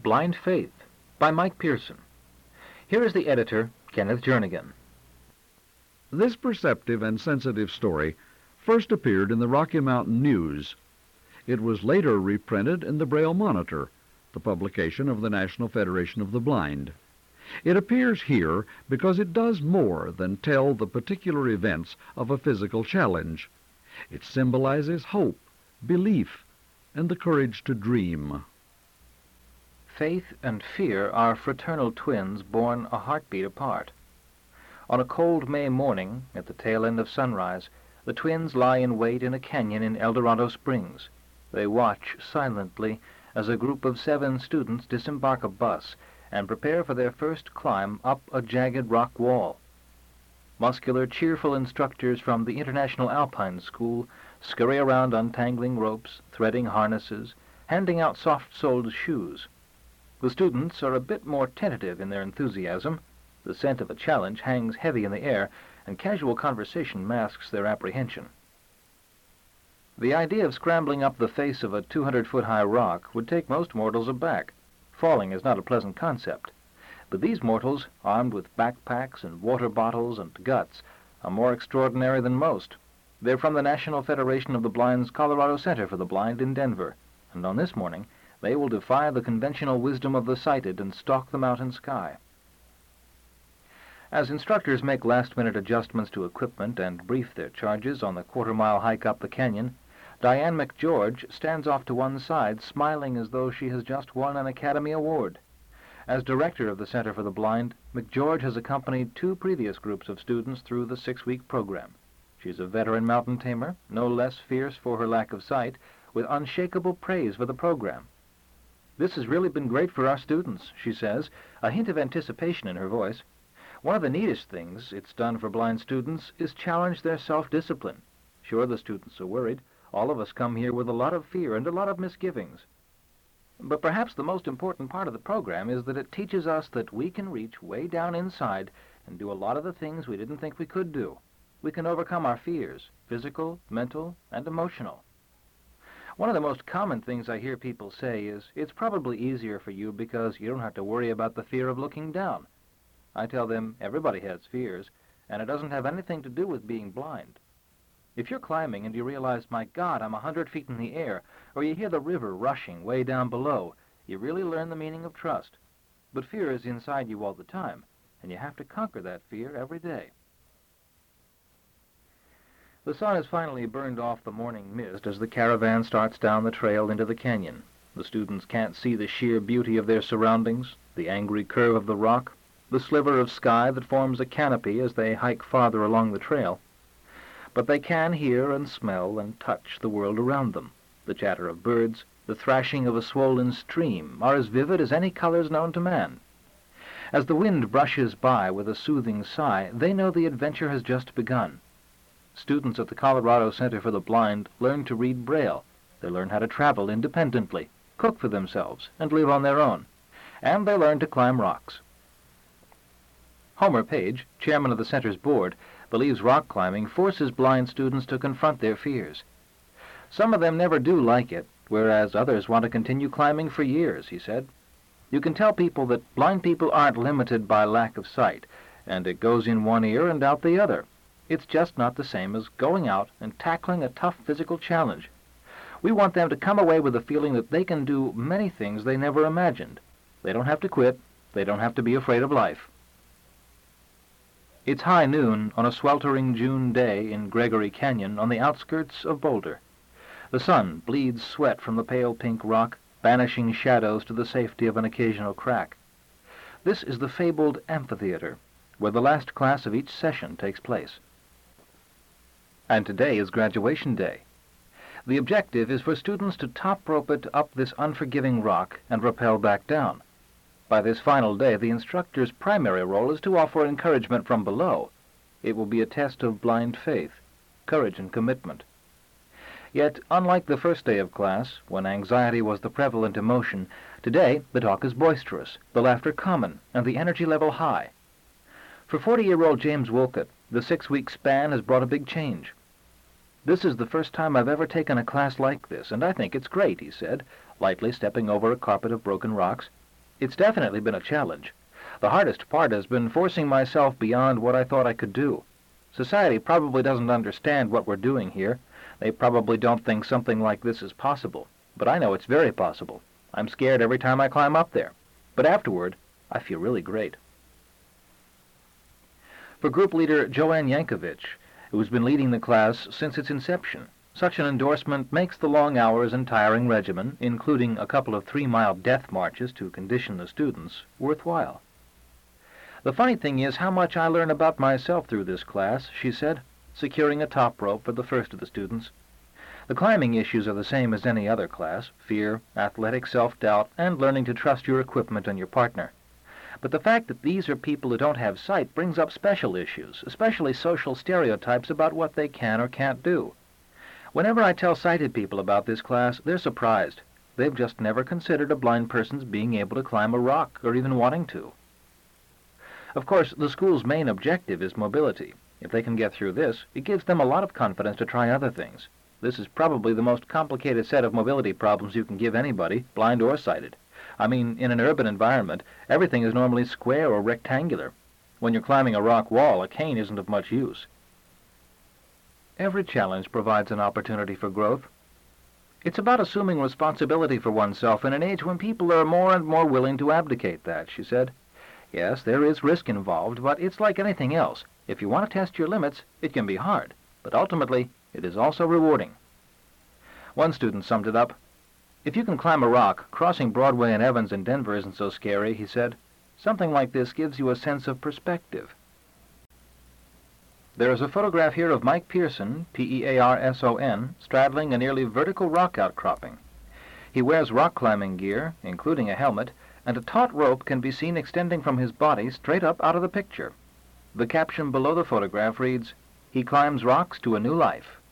Blind Faith by Mike Pearson. Here is the editor, Kenneth Jernigan. This perceptive and sensitive story first appeared in the Rocky Mountain News. It was later reprinted in the Braille Monitor, the publication of the National Federation of the Blind. It appears here because it does more than tell the particular events of a physical challenge. It symbolizes hope, belief, and the courage to dream. Faith and fear are fraternal twins born a heartbeat apart. On a cold May morning, at the tail end of sunrise, the twins lie in wait in a canyon in El Dorado Springs. They watch silently as a group of 7 students disembark a bus and prepare for their first climb up a jagged rock wall. Muscular, cheerful instructors from the International Alpine School scurry around untangling ropes, threading harnesses, handing out soft-soled shoes. The students are a bit more tentative in their enthusiasm. The scent of a challenge hangs heavy in the air, and casual conversation masks their apprehension. The idea of scrambling up the face of a 200-foot-high rock would take most mortals aback. Falling is not a pleasant concept. But these mortals, armed with backpacks and water bottles and guts, are more extraordinary than most. They're from the National Federation of the Blind's Colorado Center for the Blind in Denver, and on this morning they will defy the conventional wisdom of the sighted and stalk the mountain sky. As instructors make last-minute adjustments to equipment and brief their charges on the quarter-mile hike up the canyon, Diane McGeorge stands off to one side, smiling as though she has just won an Academy Award. As director of the Center for the Blind, McGeorge has accompanied 2 previous groups of students through the 6-week program. She's a veteran mountain tamer, no less fierce for her lack of sight, with unshakable praise for the program. "This has really been great for our students," she says, a hint of anticipation in her voice. "One of the neatest things it's done for blind students is challenge their self-discipline. Sure, the students are worried. All of us come here with a lot of fear and a lot of misgivings. But perhaps the most important part of the program is that it teaches us that we can reach way down inside and do a lot of the things we didn't think we could do. We can overcome our fears, physical, mental, and emotional." One of the most common things I hear people say is, "It's probably easier for you because you don't have to worry about the fear of looking down." I tell them everybody has fears, and it doesn't have anything to do with being blind. If you're climbing and you realize, "My God, I'm 100 feet in the air," or you hear the river rushing way down below, you really learn the meaning of trust. But fear is inside you all the time, and you have to conquer that fear every day. The sun has finally burned off the morning mist as the caravan starts down the trail into the canyon. The students can't see the sheer beauty of their surroundings, the angry curve of the rock, the sliver of sky that forms a canopy as they hike farther along the trail. But they can hear and smell and touch the world around them. The chatter of birds, the thrashing of a swollen stream are as vivid as any colors known to man. As the wind brushes by with a soothing sigh, they know the adventure has just begun. Students at the Colorado Center for the Blind learn to read Braille. They learn how to travel independently, cook for themselves, and live on their own. And they learn to climb rocks. Homer Page, chairman of the center's board, believes rock climbing forces blind students to confront their fears. Some of them never do like it, whereas others want to continue climbing for years, he said. You can tell people that blind people aren't limited by lack of sight, and it goes in one ear and out the other. It's just not the same as going out and tackling a tough physical challenge. We want them to come away with the feeling that they can do many things they never imagined. They don't have to quit. They don't have to be afraid of life. It's high noon on a sweltering June day in Gregory Canyon on the outskirts of Boulder. The sun bleeds sweat from the pale pink rock, banishing shadows to the safety of an occasional crack. This is the fabled amphitheater, where the last class of each session takes place. And today is graduation day. The objective is for students to top rope it up this unforgiving rock and rappel back down. By this final day, the instructor's primary role is to offer encouragement from below. It will be a test of blind faith, courage, and commitment. Yet, unlike the first day of class, when anxiety was the prevalent emotion, today the talk is boisterous, the laughter common, and the energy level high. For 40-year-old James Wolcott, the 6-week span has brought a big change. "This is the first time I've ever taken a class like this, and I think it's great," he said, lightly stepping over a carpet of broken rocks. It's definitely been a challenge. The hardest part has been forcing myself beyond what I thought I could do. Society probably doesn't understand what we're doing here. They probably don't think something like this is possible. But I know it's very possible. I'm scared every time I climb up there. But afterward, I feel really great. For group leader Joanne Yankovich, who's been leading the class since its inception, such an endorsement makes the long hours and tiring regimen, including a couple of 3-mile death marches to condition the students, worthwhile. The funny thing is how much I learn about myself through this class, she said, securing a top rope for the first of the students. The climbing issues are the same as any other class: fear, athletic self-doubt, and learning to trust your equipment and your partner. But the fact that these are people who don't have sight brings up special issues, especially social stereotypes about what they can or can't do. Whenever I tell sighted people about this class, they're surprised. They've just never considered a blind person's being able to climb a rock, or even wanting to. Of course, the school's main objective is mobility. If they can get through this, it gives them a lot of confidence to try other things. This is probably the most complicated set of mobility problems you can give anybody, blind or sighted. I mean, in an urban environment, everything is normally square or rectangular. When you're climbing a rock wall, a cane isn't of much use. Every challenge provides an opportunity for growth. It's about assuming responsibility for oneself in an age when people are more and more willing to abdicate that, she said. Yes, there is risk involved, but it's like anything else. If you want to test your limits, it can be hard, but ultimately, it is also rewarding. One student summed it up. If you can climb a rock, crossing Broadway and Evans in Denver isn't so scary, he said. Something like this gives you a sense of perspective. There is a photograph here of Mike Pearson, P-E-A-R-S-O-N, straddling a nearly vertical rock outcropping. He wears rock climbing gear, including a helmet, and a taut rope can be seen extending from his body straight up out of the picture. The caption below the photograph reads, "He climbs rocks to a new life."